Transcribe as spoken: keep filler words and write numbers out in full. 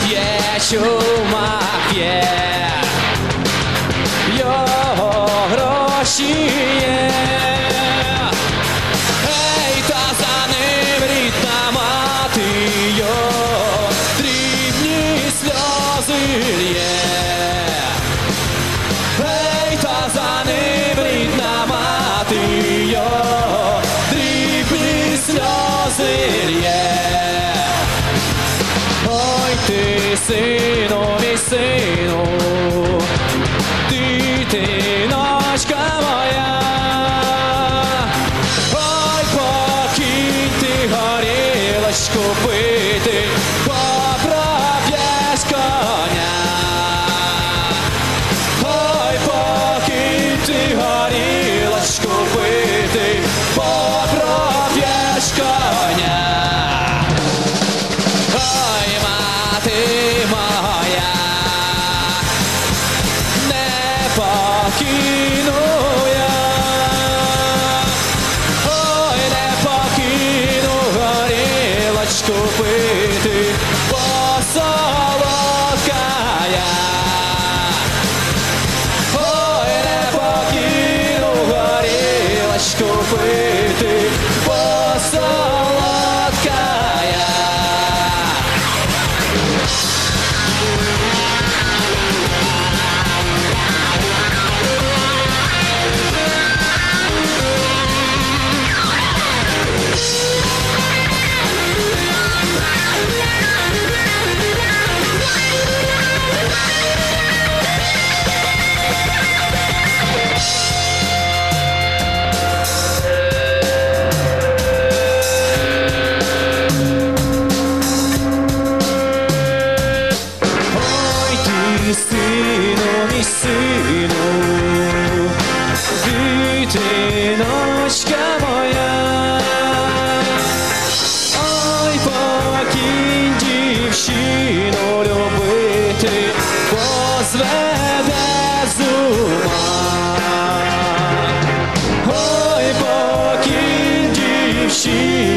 п'є, чума п'є, його гроші є. Ей, та за ним рідна мати його дрібні сльози лє. Ей, та за ним рідна мати його дрібні сльози лє. Ой, ти, сину, мій сину, дитиночка моя. Ой, покинь ти горілочку пити, попроб'єш коня. Ой, покинь ти горілочку пити, попроб'єш коня. Ой, мати моя, не покину я. Ой, не покину горілочку пити, бо солодка я. Ой, не покину горілочку пити, бо солодка я. Сину, мій сину, дитиночка моя. Ой, покинь дівчину любити, бо зведе з ума. Ой, покинь дівчину